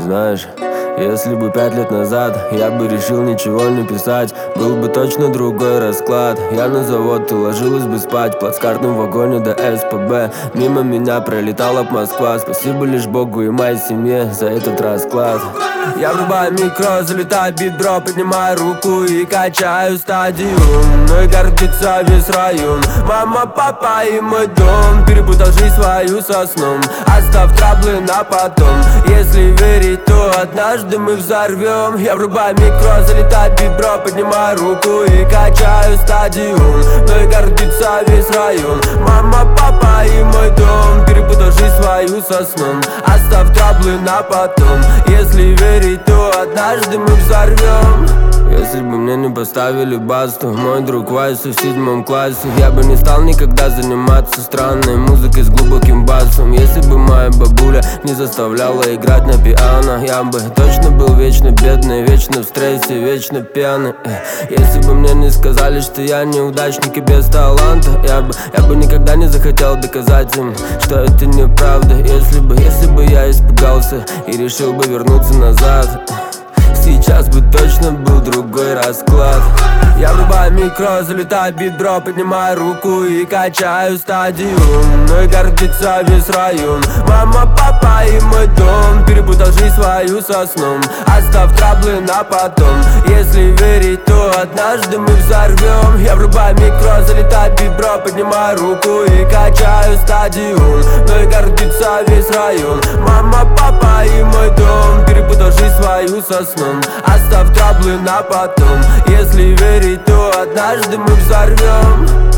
знаешь, если бы 5 лет назад я бы решил ничего не писать, был бы точно другой расклад. Я на завод, ты ложилась бы спать в плацкартном вагоне до СПБ. Мимо меня пролетала б Москва. Спасибо лишь Богу и моей семье за этот расклад. Я врубаю микро, залетаю бит-дроп, поднимаю руку и качаю стадиум. Мной гордится весь район. Мама, папа и мой дом. Перепутал жизнь свою со сном. Оставь траблы на потом. Если верить, то однажды мы взорвем. Я врубаю микро, залетаю бит-дроп, поднимаю руку и качаю стадиум. Мной гордится весь район. Мама, папа и мой дом. Перепутал жизнь свою со сном. Оставь траблы на потом. Если верить, то однажды мы взорвем. Если бы мне не поставили басту, мой друг Вайса в 7 классе, я бы не стал никогда заниматься странной музыкой с глубоким басом. Если бы моя бабуля не заставляла играть на пиано, я бы точно был вечно бедный, вечно в стрессе, вечно пьяный. Если бы мне не сказали, что я неудачник и без таланта, я бы никогда не захотел доказать им, что это неправда. Если бы я испугался и решил бы вернуться назад, сейчас бы точно был другой расклад. Я врубаю микро, залетаю бит-дроп, поднимаю руку и качаю стадиум. Мной гордится весь район. Мама, папа и мой дом. Перепутал жизнь свою со сном. Оставь траблы на потом. Если верить, то однажды мы взорвем. Я врубаю микро, залетаю бит-дроп, поднимаю руку и качаю стадиум. Мной гордится весь район. Мама, папа и мой дом. Перепутал жизнь свою со сном. Оставь траблы на потом. Если верить, то однажды мы взорвем.